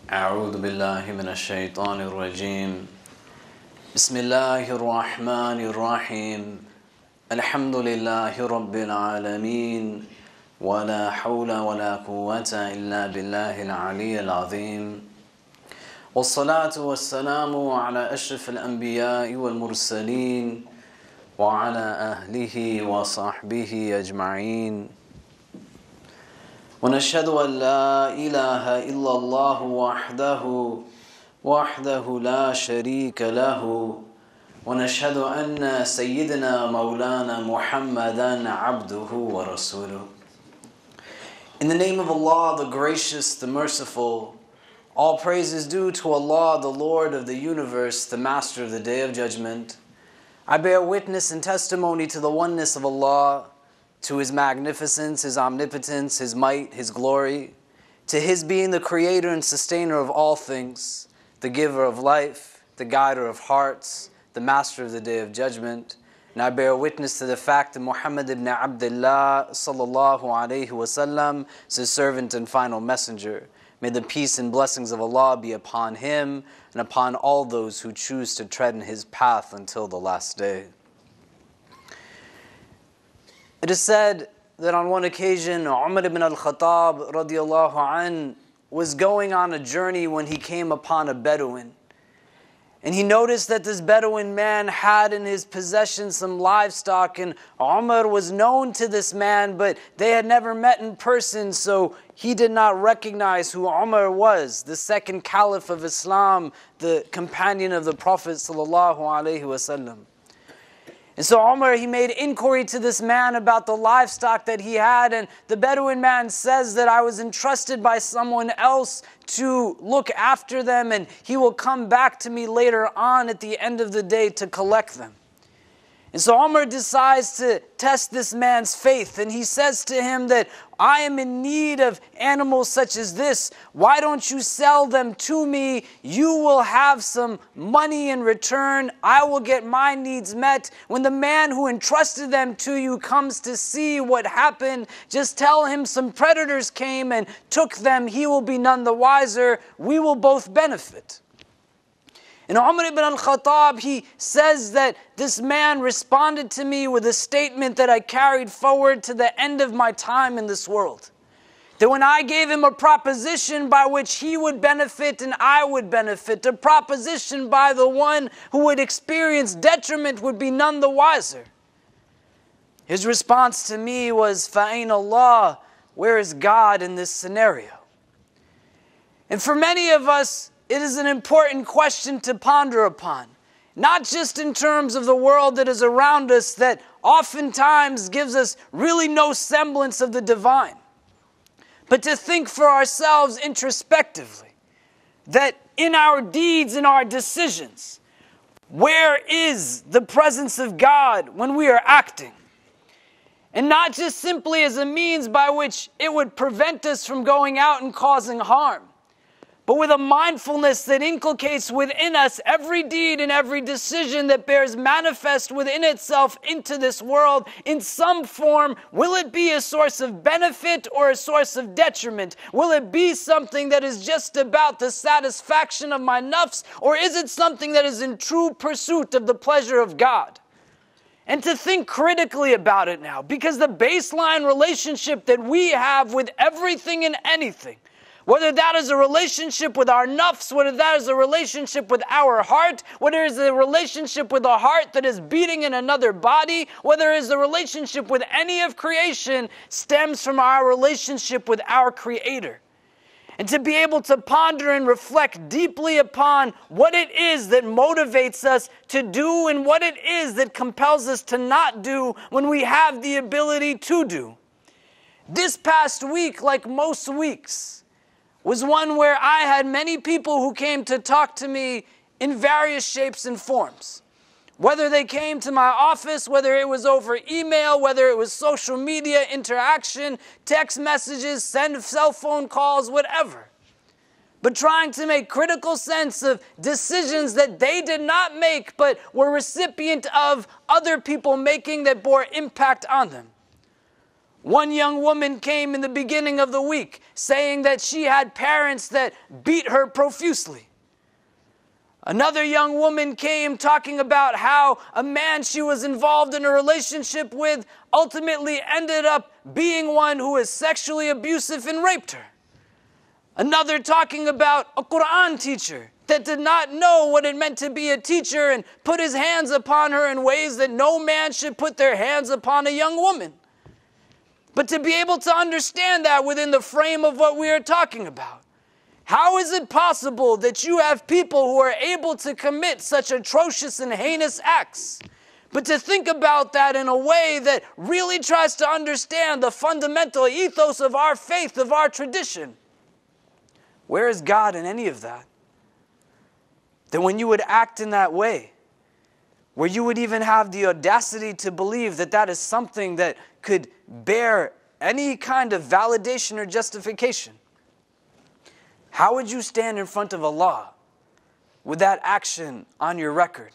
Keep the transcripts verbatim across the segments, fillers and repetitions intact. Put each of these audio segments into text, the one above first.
أعوذ بالله من الشيطان الرجيم بسم الله الرحمن الرحيم الحمد لله رب العالمين ولا حول ولا قوة إلا بالله العلي العظيم والصلاة والسلام على أشرف الأنبياء والمرسلين وعلى أهله وصحبه أجمعين ونشهد أن لا إله إلا الله وحده وحده لا شريك له ونشهد أن سيدنا مولانا محمدا عبده ورسوله. In the name of Allah, the gracious, the merciful, all praise is due to Allah, the Lord of the universe, the Master of the Day of Judgment. I bear witness and testimony to the oneness of Allah, to His magnificence, His omnipotence, His might, His glory, to His being the creator and sustainer of all things, the giver of life, the guider of hearts, the Master of the Day of Judgment. And I bear witness to the fact that Muhammad ibn Abdullah sallallahu alayhi wasallam is His servant and final messenger. May the peace and blessings of Allah be upon him and upon all those who choose to tread in his path until the last day. It is said that on one occasion, Umar ibn al-Khattab radiallahu anh was going on a journey when he came upon a Bedouin. And he noticed that this Bedouin man had in his possession some livestock, and Umar was known to this man, but they had never met in person, so he did not recognize who Umar was, the second caliph of Islam, the companion of the Prophet sallallahu alaihi wasallam. And so Umar, he made inquiry to this man about the livestock that he had, and the Bedouin man says that I was entrusted by someone else to look after them, and he will come back to me later on at the end of the day to collect them. And so Umar decides to test this man's faith, and he says to him that I am in need of animals such as this. Why don't you sell them to me? You will have some money in return. I will get my needs met. When the man who entrusted them to you comes to see what happened, just tell him some predators came and took them. He will be none the wiser. We will both benefit. And Umar ibn al-Khattab, he says that this man responded to me with a statement that I carried forward to the end of my time in this world. That when I gave him a proposition by which he would benefit and I would benefit, a proposition by the one who would experience detriment would be none the wiser. His response to me was, فَأَيْنَ Allah, where is God in this scenario? And for many of us, it is an important question to ponder upon, not just in terms of the world that is around us that oftentimes gives us really no semblance of the divine, but to think for ourselves introspectively, that in our deeds and our decisions, where is the presence of God when we are acting? And not just simply as a means by which it would prevent us from going out and causing harm, but with a mindfulness that inculcates within us every deed and every decision that bears manifest within itself into this world in some form. Will it be a source of benefit or a source of detriment? Will it be something that is just about the satisfaction of my nafs, or is it something that is in true pursuit of the pleasure of God? And to think critically about it now, because the baseline relationship that we have with everything and anything, whether that is a relationship with our nafs, whether that is a relationship with our heart, whether it is a relationship with a heart that is beating in another body, whether it is a relationship with any of creation, stems from our relationship with our Creator. And to be able to ponder and reflect deeply upon what it is that motivates us to do and what it is that compels us to not do when we have the ability to do. This past week, like most weeks, was one where I had many people who came to talk to me in various shapes and forms. Whether they came to my office, whether it was over email, whether it was social media interaction, text messages, send cell phone calls, whatever. But trying to make critical sense of decisions that they did not make, but were recipient of other people making that bore impact on them. One young woman came in the beginning of the week saying that she had parents that beat her profusely. Another young woman came talking about how a man she was involved in a relationship with ultimately ended up being one who was sexually abusive and raped her. Another talking about a Quran teacher that did not know what it meant to be a teacher and put his hands upon her in ways that no man should put their hands upon a young woman. But to be able to understand that within the frame of what we are talking about, how is it possible that you have people who are able to commit such atrocious and heinous acts, but to think about that in a way that really tries to understand the fundamental ethos of our faith, of our tradition? Where is God in any of that? That when you would act in that way, where you would even have the audacity to believe that that is something that could bear any kind of validation or justification, how would you stand in front of Allah with that action on your record?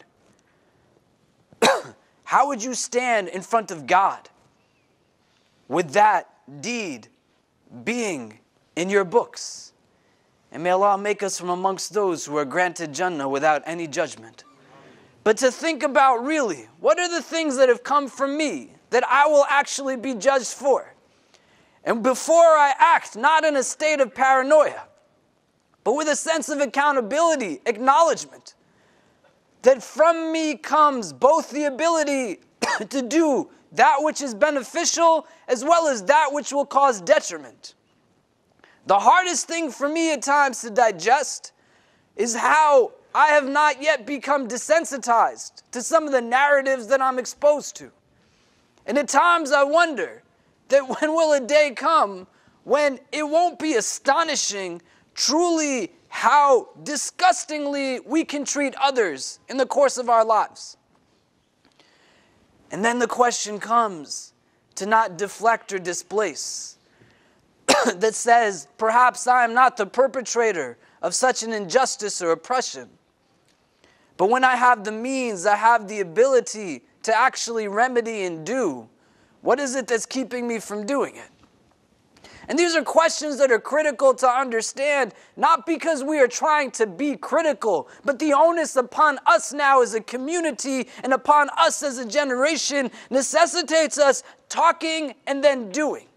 How would you stand in front of God with that deed being in your books? And may Allah make us from amongst those who are granted Jannah without any judgment. But to think about really, what are the things that have come from me that I will actually be judged for? And before I act, not in a state of paranoia, but with a sense of accountability, acknowledgement, that from me comes both the ability to do that which is beneficial as well as that which will cause detriment. The hardest thing for me at times to digest is how I have not yet become desensitized to some of the narratives that I'm exposed to. And at times I wonder that when will a day come when it won't be astonishing truly how disgustingly we can treat others in the course of our lives. And then the question comes to not deflect or displace, that says, perhaps I am not the perpetrator of such an injustice or oppression, but when I have the means, I have the ability to actually remedy and do, what is it that's keeping me from doing it? And these are questions that are critical to understand, not because we are trying to be critical, but the onus upon us now as a community and upon us as a generation necessitates us talking and then doing.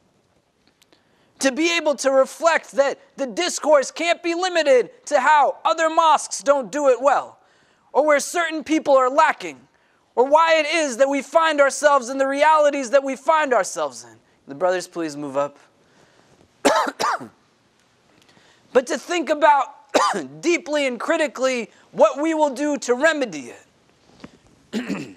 To be able to reflect that the discourse can't be limited to how other mosques don't do it well, or where certain people are lacking, or why it is that we find ourselves in the realities that we find ourselves in. The brothers, please move up. But to think about deeply and critically what we will do to remedy it.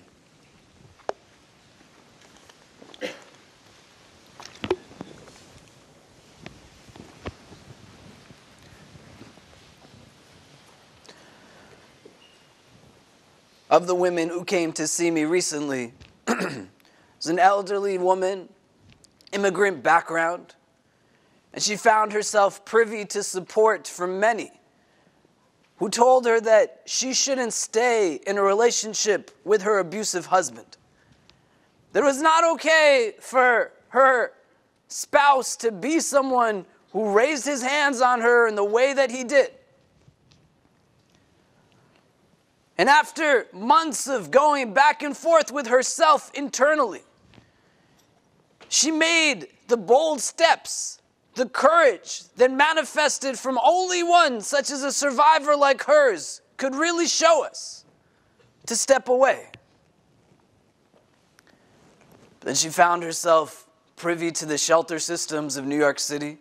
Of the women who came to see me recently, was an elderly woman, immigrant background, and she found herself privy to support from many who told her that she shouldn't stay in a relationship with her abusive husband. That it was not okay for her spouse to be someone who raised his hands on her in the way that he did. And after months of going back and forth with herself internally, she made the bold steps, the courage that manifested from only one such as a survivor like hers could really show us, to step away. Then she found herself privy to the shelter systems of New York City.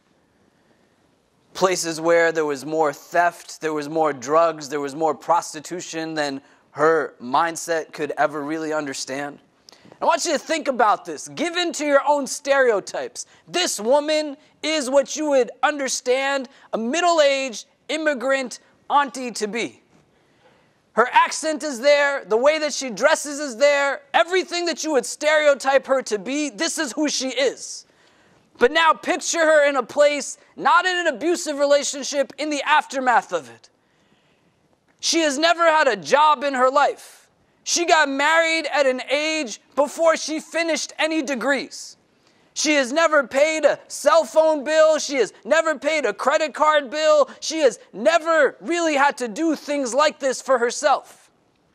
Places where there was more theft, there was more drugs, there was more prostitution than her mindset could ever really understand. I want you to think about this. Given to your own stereotypes, this woman is what you would understand a middle-aged immigrant auntie to be. Her accent is there, the way that she dresses is there, everything that you would stereotype her to be, this is who she is. But now picture her in a place, not in an abusive relationship, in the aftermath of it. She has never had a job in her life. She got married at an age before she finished any degrees. She has never paid a cell phone bill. She has never paid a credit card bill. She has never really had to do things like this for herself.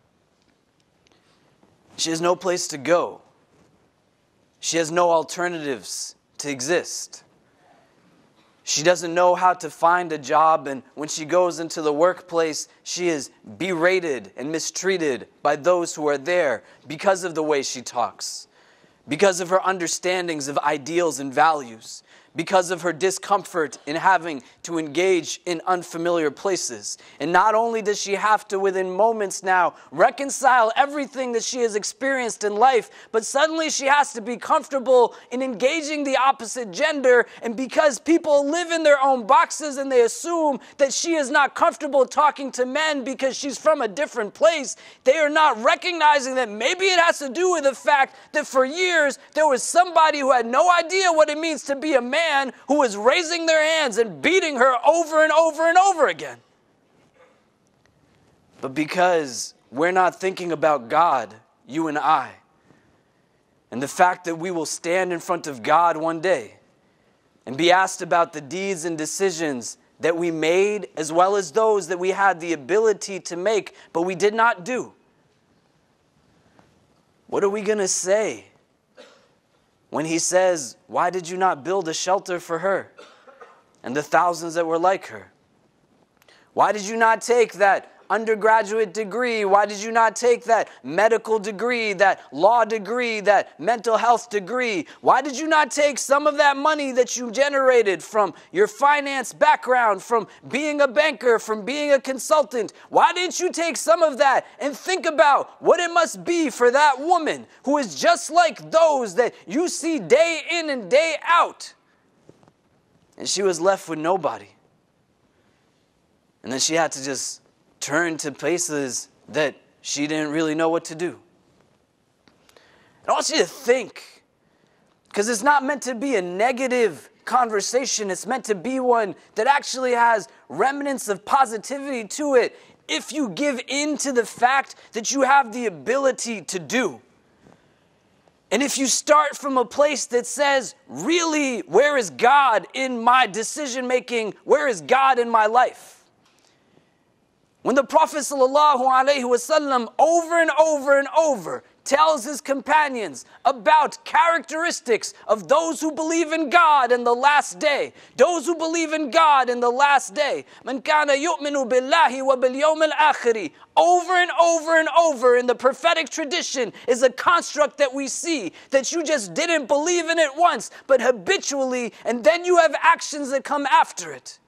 She has no place to go. She has no alternatives to exist. She doesn't know how to find a job, and when she goes into the workplace, she is berated and mistreated by those who are there because of the way she talks, because of her understandings of ideals and values, because of her discomfort in having to engage in unfamiliar places. And not only does she have to, within moments now, reconcile everything that she has experienced in life, but suddenly she has to be comfortable in engaging the opposite gender. And because people live in their own boxes and they assume that she is not comfortable talking to men because she's from a different place, they are not recognizing that maybe it has to do with the fact that for years there was somebody who had no idea what it means to be a man, who was raising their hands and beating her over and over and over again. But because we're not thinking about God, you and I, and the fact that we will stand in front of God one day and be asked about the deeds and decisions that we made, as well as those that we had the ability to make, but we did not do, what are we going to say when He says, why did you not build a shelter for her and the thousands that were like her? Why did you not take that undergraduate degree? Why did you not take that medical degree, that law degree, that mental health degree? Why did you not take some of that money that you generated from your finance background, from being a banker, from being a consultant? Why didn't you take some of that and think about what it must be for that woman who is just like those that you see day in and day out? And she was left with nobody. And then she had to just turn to places that she didn't really know what to do. I want you to think, because it's not meant to be a negative conversation. It's meant to be one that actually has remnants of positivity to it if you give in to the fact that you have the ability to do. And if you start from a place that says, really, where is God in my decision making? Where is God in my life? When the Prophet ﷺ over and over and over tells his companions about characteristics of those who believe in God in the last day, those who believe in God in the last day, man kana yu'minu billahi wa bil yawmil akhir, over and over and over in the prophetic tradition is a construct that we see that you just didn't believe in it once, but habitually, and then you have actions that come after it.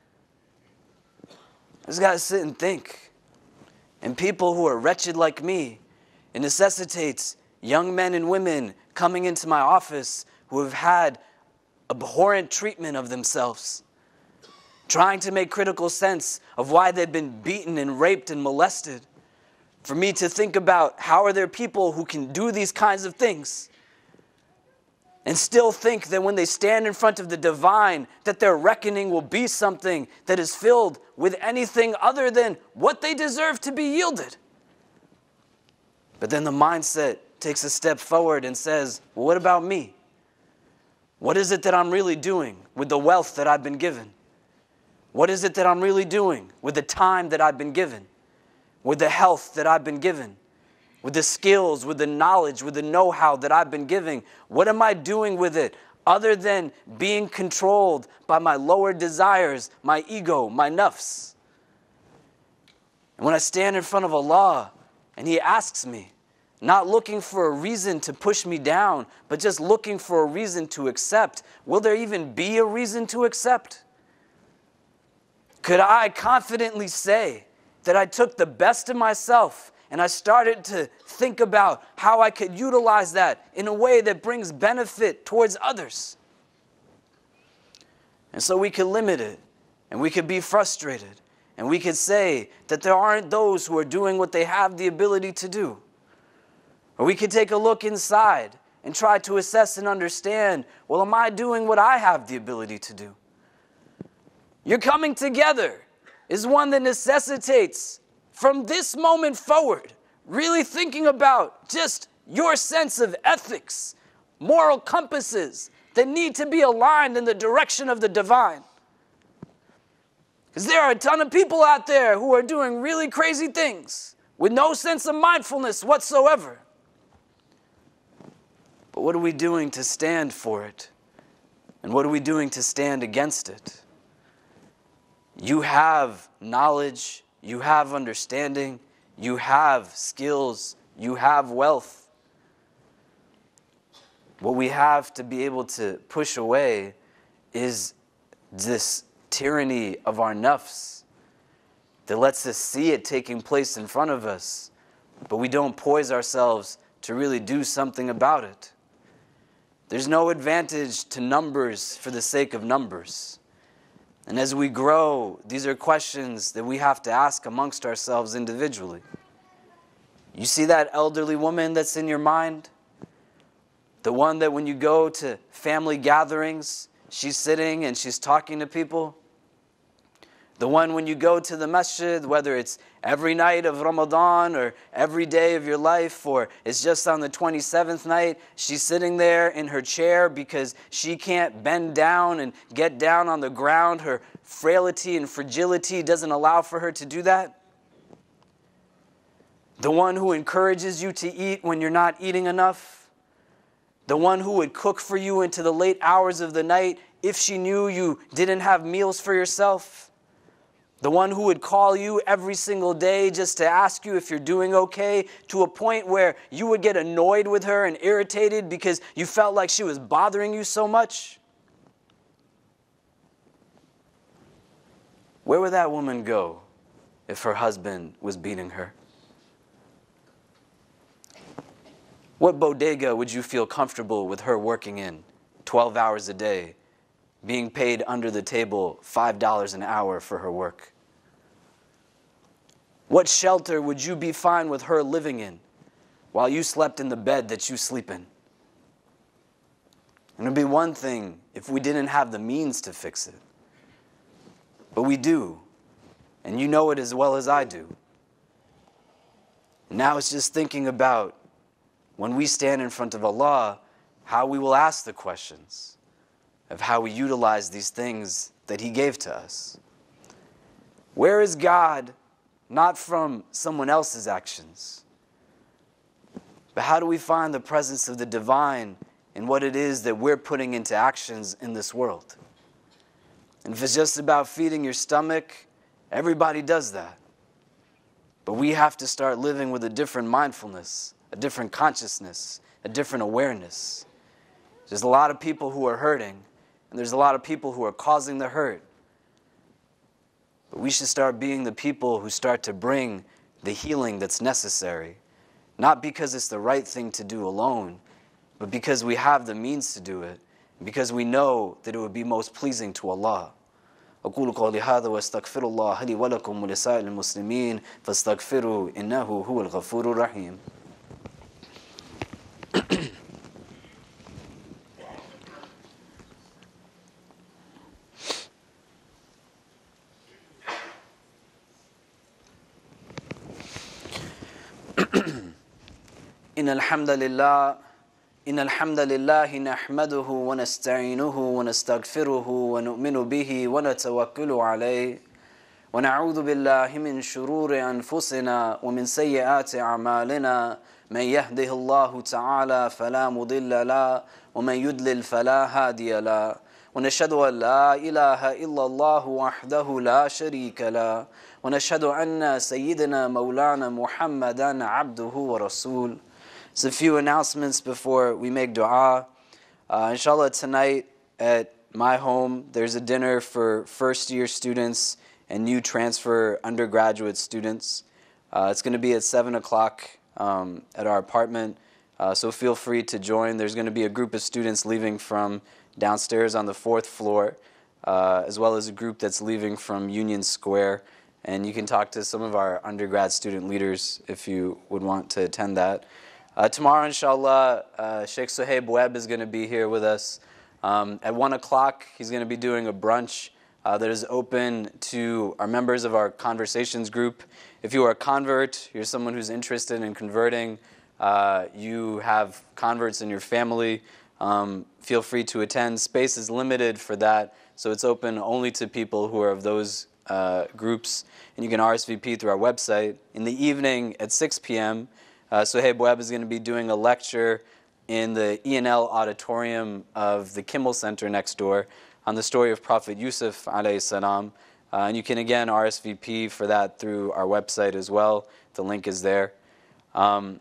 I just got to sit and think. And people who are wretched like me, it necessitates young men and women coming into my office who have had abhorrent treatment of themselves, trying to make critical sense of why they've been beaten and raped and molested. For me to think about how are there people who can do these kinds of things and still think that when they stand in front of the divine, that their reckoning will be something that is filled with anything other than what they deserve to be yielded. But then the mindset takes a step forward and says, well, what about me? What is it that I'm really doing with the wealth that I've been given? What is it that I'm really doing with the time that I've been given? With the health that I've been given? With the skills, with the knowledge, with the know-how that I've been giving? What am I doing with it other than being controlled by my lower desires, my ego, my nafs? And when I stand in front of Allah and He asks me, not looking for a reason to push me down, but just looking for a reason to accept, will there even be a reason to accept? Could I confidently say that I took the best of myself and I started to think about how I could utilize that in a way that brings benefit towards others? And so we could limit it, and we could be frustrated, and we could say that there aren't those who are doing what they have the ability to do. Or we could take a look inside and try to assess and understand, well, am I doing what I have the ability to do? Your coming together is one that necessitates, from this moment forward, really thinking about just your sense of ethics, moral compasses, that need to be aligned in the direction of the divine. Because there are a ton of people out there who are doing really crazy things with no sense of mindfulness whatsoever. But what are we doing to stand for it? And what are we doing to stand against it? You have knowledge, you have understanding, you have skills, you have wealth. What we have to be able to push away is this tyranny of our nafs that lets us see it taking place in front of us, but we don't poise ourselves to really do something about it. There's no advantage to numbers for the sake of numbers. And as we grow, these are questions that we have to ask amongst ourselves individually. You see that elderly woman that's in your mind? The one that when you go to family gatherings, she's sitting and she's talking to people? The one when you go to the masjid, whether it's every night of Ramadan or every day of your life, or it's just on the twenty-seventh night, she's sitting there in her chair because she can't bend down and get down on the ground. Her frailty and fragility doesn't allow for her to do that. The one who encourages you to eat when you're not eating enough. The one who would cook for you into the late hours of the night if she knew you didn't have meals for yourself. The one who would call you every single day just to ask you if you're doing okay, to a point where you would get annoyed with her and irritated because you felt like she was bothering you so much. Where would that woman go if her husband was beating her? What bodega would you feel comfortable with her working in twelve hours a day, being paid under the table five dollars an hour for her work? What shelter would you be fine with her living in while you slept in the bed that you sleep in? And it would be one thing if we didn't have the means to fix it. But we do. And you know it as well as I do. Now it's just thinking about when we stand in front of Allah, how we will ask the questions of how we utilize these things that He gave to us. Where is God? Not from someone else's actions. But how do we find the presence of the divine in what it is that we're putting into actions in this world? And if it's just about feeding your stomach, everybody does that. But we have to start living with a different mindfulness, a different consciousness, a different awareness. There's a lot of people who are hurting, and there's a lot of people who are causing the hurt. But we should start being the people who start to bring the healing that's necessary. Not because it's the right thing to do alone, but because we have the means to do it, and because we know that it would be most pleasing to Allah. أقول قولي هذا واستغفر الله لي ولكم ولسائر المسلمين فاستغفروا إنه هو الغفور الرحيم. إن الحمد لله إن الحمد لله نحمده ونستعينه ونستغفره ونؤمن به ونتوكل عليه ونعوذ بالله من شرور أنفسنا ومن سيئات أعمالنا من يهده الله تعالى فلا مضل له ومن يضلل فلا هادي له ونشهد أن لا إله إلا الله وحده لا شريك له ونشهد أن سيدنا مولانا محمدا عبده ورسوله. So a few announcements before we make dua. Uh, inshallah, tonight at my home, there's a dinner for first-year students and new transfer undergraduate students. Uh, it's going to be at seven o'clock um, at our apartment, uh, so feel free to join. There's going to be a group of students leaving from downstairs on the fourth floor, uh, as well as a group that's leaving from Union Square. And you can talk to some of our undergrad student leaders if you would want to attend that. Uh, tomorrow, inshallah, uh, Sheikh Suhaib Webb is going to be here with us. Um, at one o'clock, he's going to be doing a brunch uh, that is open to our members of our Conversations group. If you are a convert, you're someone who's interested in converting, uh, you have converts in your family, um, feel free to attend. Space is limited for that, so it's open only to people who are of those uh, groups, and you can R S V P through our website. In the evening at six p m, uh, Suhaib Webb is going to be doing a lecture in the E and L auditorium of the Kimmel Center next door on the story of Prophet Yusuf alayhi salam. Uh, and you can again R S V P for that through our website as well. The link is there. Um,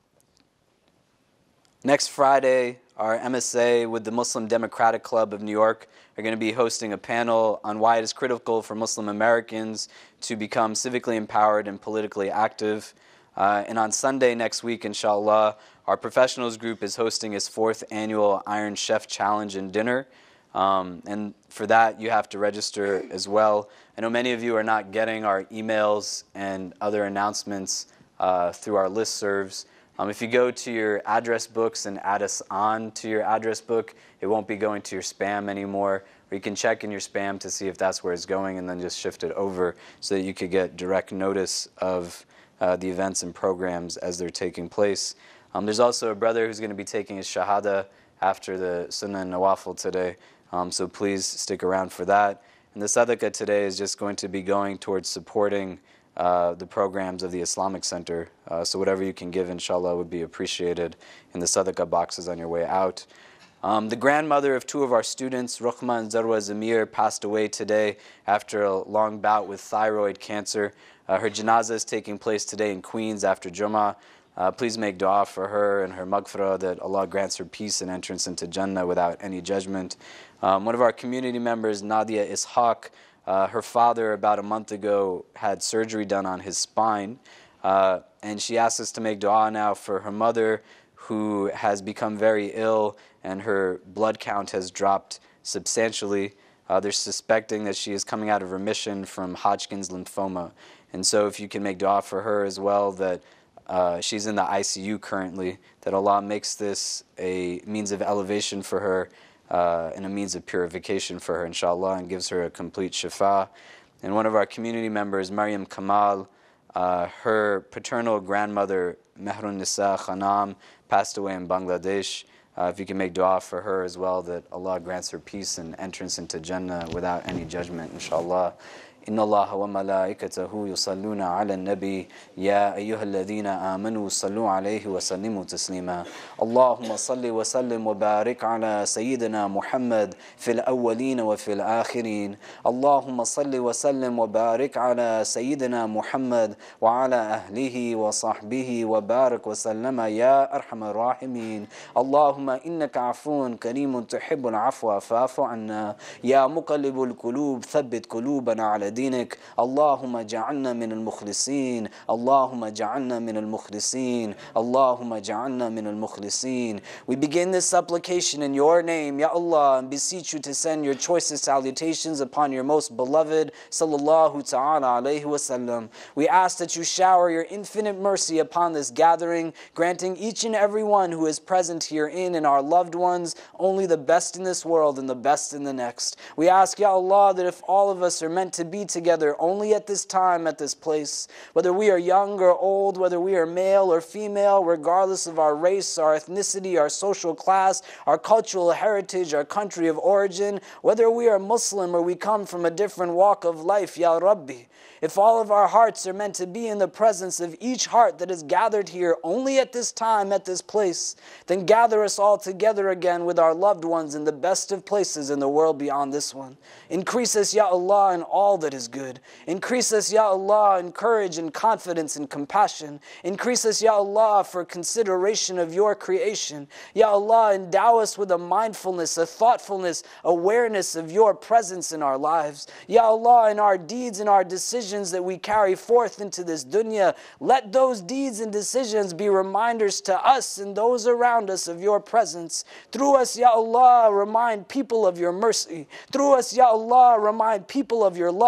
next Friday, our M S A with the Muslim Democratic Club of New York are going to be hosting a panel on why it is critical for Muslim Americans to become civically empowered and politically active. Uh, and on Sunday next week, inshallah, our professionals group is hosting its fourth annual Iron Chef Challenge and Dinner. Um, and for that, you have to register as well. I know many of you are not getting our emails and other announcements uh, through our listservs. Um, if you go to your address books and add us on to your address book, it won't be going to your spam anymore. Or you can check in your spam to see if that's where it's going and then just shift it over so that you could get direct notice of uh, the events and programs as they're taking place. Um, there's also a brother who's going to be taking his Shahada after the Sunnah and Nawafil today. Um, so please stick around for that. And the Sadaqah today is just going to be going towards supporting uh, the programs of the Islamic Center. Uh, so whatever you can give, inshallah, would be appreciated in the Sadaqah boxes on your way out. Um, the grandmother of two of our students, Rukhma and Zarwa Zamir, passed away today after a long bout with thyroid cancer. Uh, her janazah is taking place today in Queens after Jummah. Uh, please make dua for her and her maghfirah, that Allah grants her peace and entrance into Jannah without any judgment. Um, one of our community members, Nadia Ishaq, uh, her father about a month ago had surgery done on his spine. Uh, and she asked us to make dua now for her mother, who has become very ill and her blood count has dropped substantially. Uh, they're suspecting that she is coming out of remission from Hodgkin's lymphoma. And so if you can make dua for her as well, that uh, she's in the I C U currently, that Allah makes this a means of elevation for her uh, and a means of purification for her, inshallah, and gives her a complete shifa. And one of our community members, Maryam Kamal, uh, her paternal grandmother, Mehrun Nisa Khanam, passed away in Bangladesh. Uh, if you can make dua for her as well, that Allah grants her peace and entrance into Jannah without any judgment, inshallah. إن الله وملائكته يصلون على النبي يا أيها الذين آمنوا صلوا عليه وسلموا تسليما اللهم صل وسلم وبارك على سيدنا محمد في الأولين وفي الآخرين اللهم صل وسلم وبارك على سيدنا محمد وعلى أهله وصحبه وبارك وسلم يا أرحم الراحمين اللهم إنك عفو كريم تحب العفو فاعف عنا يا مقلب القلوب ثبت قلوبنا على دينك اللهم اجعلنا من المخلصين اللهم اجعلنا من المخلصين اللهم اجعلنا من المخلصين. We begin this supplication in your name, Ya Allah, and beseech you to send your choicest salutations upon your most beloved sallallahu ta'ala alayhi wasallam. We ask that you shower your infinite mercy upon this gathering, granting each and every one who is present herein and our loved ones only the best in this world and the best in the next. We ask, Ya Allah, that if all of us are meant to be together only at this time, at this place, whether we are young or old, whether we are male or female, regardless of our race, our ethnicity, our social class, our cultural heritage, our country of origin, whether we are Muslim or we come from a different walk of life, Ya Rabbi, if all of our hearts are meant to be in the presence of each heart that is gathered here only at this time, at this place, then gather us all together again with our loved ones in the best of places in the world beyond this one. Increase us, Ya Allah, in all that is good. Increase us, Ya Allah, in courage and confidence and compassion. Increase us, Ya Allah, for consideration of your creation. Ya Allah, endow us with a mindfulness, a thoughtfulness, awareness of your presence in our lives. Ya Allah, in our deeds and our decisions that we carry forth into this dunya, let those deeds and decisions be reminders to us and those around us of your presence. Through us, Ya Allah, remind people of your mercy. Through us, Ya Allah, remind people of your love.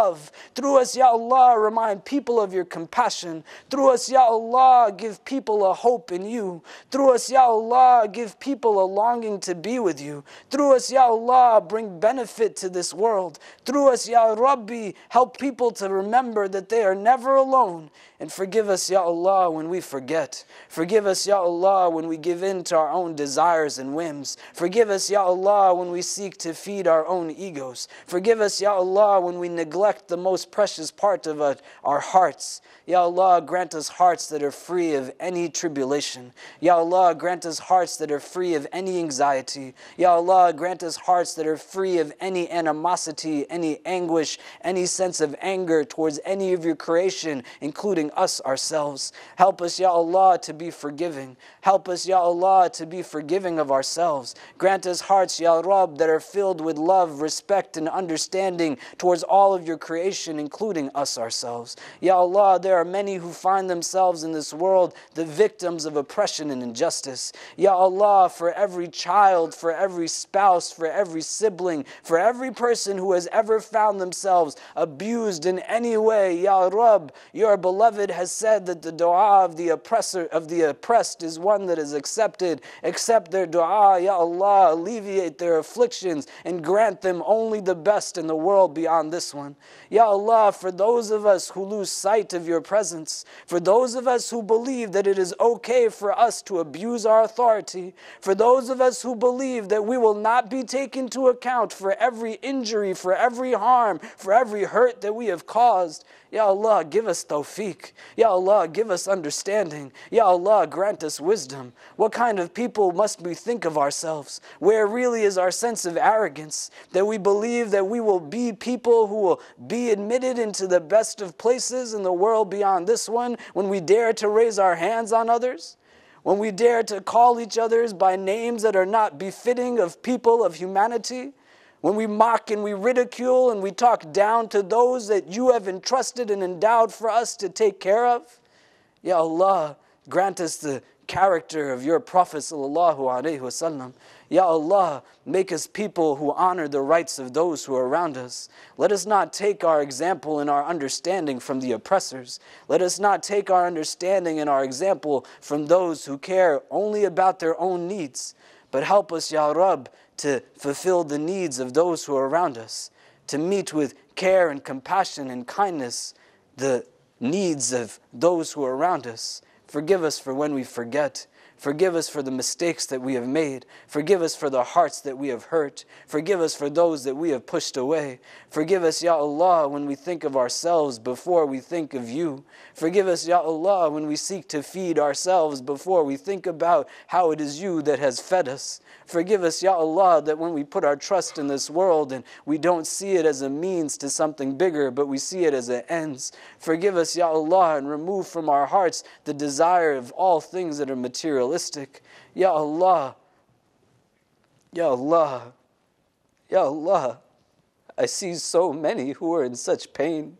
love. Through us, Ya Allah, remind people of your compassion. Through us, Ya Allah, give people a hope in you. Through us, Ya Allah, give people a longing to be with you. Through us, Ya Allah, bring benefit to this world. Through us, Ya Rabbi, help people to remember that they are never alone. And forgive us, Ya Allah, when we forget. Forgive us, Ya Allah, when we give in to our own desires and whims. Forgive us, Ya Allah, when we seek to feed our own egos. Forgive us, Ya Allah, when we neglect the most precious part of our, our hearts. Ya Allah, grant us hearts that are free of any tribulation. Ya Allah, grant us hearts that are free of any anxiety. Ya Allah, grant us hearts that are free of any animosity, any anguish, any sense of anger towards any of your creation, including us ourselves. Help us, Ya Allah, to be forgiving. Help us, Ya Allah, to be forgiving of ourselves. Grant us hearts, Ya Rabb, that are filled with love, respect, and understanding towards all of your creation, including us ourselves. Ya Allah, there are many who find themselves in this world the victims of oppression and injustice. Ya Allah, for every child, for every spouse, for every sibling, for every person who has ever found themselves abused in any way, Ya Rabb, your beloved has said that the dua of the oppressor, of the oppressed, is one that is accepted. Accept their dua, Ya Allah, alleviate their afflictions and grant them only the best in the world beyond this one. Ya Allah, for those of us who lose sight of your presence, for those of us who believe that it is okay for us to abuse our authority, for those of us who believe that we will not be taken into account for every injury, for every harm, for every hurt that we have caused, Ya Allah, give us tawfiq. Ya Allah, give us understanding. Ya Allah, grant us wisdom. What kind of people must we think of ourselves? Where really is our sense of arrogance? That we believe that we will be people who will be admitted into the best of places in the world beyond this one when we dare to raise our hands on others? When we dare to call each other by names that are not befitting of people of humanity? When we mock and we ridicule and we talk down to those that you have entrusted and endowed for us to take care of? Ya Allah, grant us the character of your Prophet sallallahu alaihi wasallam. Ya Allah, make us people who honor the rights of those who are around us. Let us not take our example and our understanding from the oppressors. Let us not take our understanding and our example from those who care only about their own needs. But help us, Ya Rabb, to fulfill the needs of those who are around us, to meet with care and compassion and kindness the needs of those who are around us. Forgive us for when we forget. Forgive us for the mistakes that we have made. Forgive us for the hearts that we have hurt. Forgive us for those that we have pushed away. Forgive us, Ya Allah, when we think of ourselves before we think of you. Forgive us, Ya Allah, when we seek to feed ourselves before we think about how it is you that has fed us. Forgive us, Ya Allah, that when we put our trust in this world and we don't see it as a means to something bigger, but we see it as an ends. Forgive us, Ya Allah, and remove from our hearts the desire of all things that are material. Ya Allah, Ya Allah, Ya Allah, I see so many who are in such pain.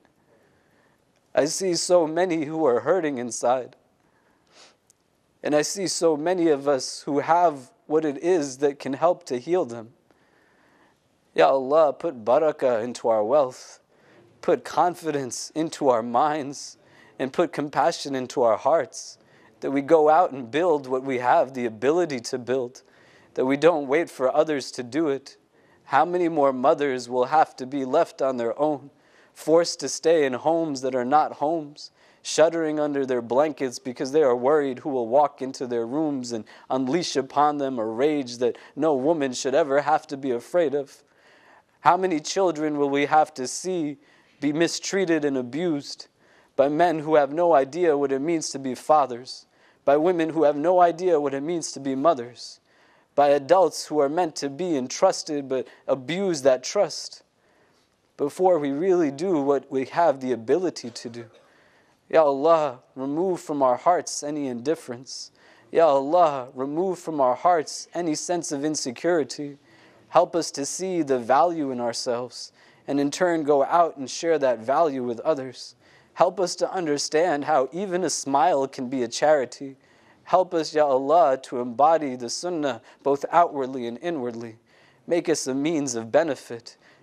I see so many who are hurting inside. And I see so many of us who have what it is that can help to heal them. Ya Allah, put barakah into our wealth, put confidence into our minds, and put compassion into our hearts. That we go out and build what we have the ability to build. That we don't wait for others to do it. How many more mothers will have to be left on their own, forced to stay in homes that are not homes, shuddering under their blankets because they are worried who will walk into their rooms and unleash upon them a rage that no woman should ever have to be afraid of? How many children will we have to see be mistreated and abused by men who have no idea what it means to be fathers? By women who have no idea what it means to be mothers, by adults who are meant to be entrusted but abuse that trust before we really do what we have the ability to do. Ya Allah, remove from our hearts any indifference. Ya Allah, remove from our hearts any sense of insecurity. Help us to see the value in ourselves and in turn go out and share that value with others. Help us to understand how even a smile can be a charity. Help us, Ya Allah, to embody the sunnah both outwardly and inwardly. Make us a means of benefit.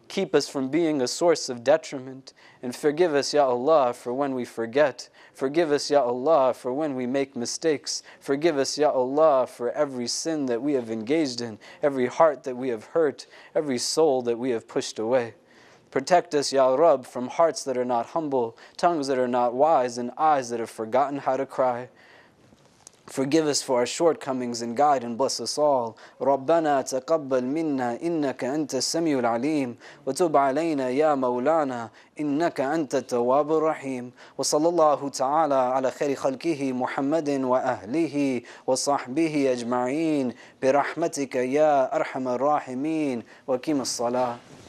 Keep us from being a source of detriment. And forgive us, Ya Allah, for when we forget. Forgive us, Ya Allah, for when we make mistakes. Forgive us, Ya Allah, for every sin that we have engaged in, every heart that we have hurt, every soul that we have pushed away. Protect us, Ya Rabb, from hearts that are not humble, tongues that are not wise, and eyes that have forgotten how to cry. Forgive us for our shortcomings and guide and bless us all. ربنا تقبل منا إنك أنت السميع العليم وتب علينا يا مولانا إنك أنت التواب الرحيم وصلى الله تعالى على خير خلقه محمد وأهله وصحبه أجمعين برحمتك يا أرحم الراحمين وقم الصلاة.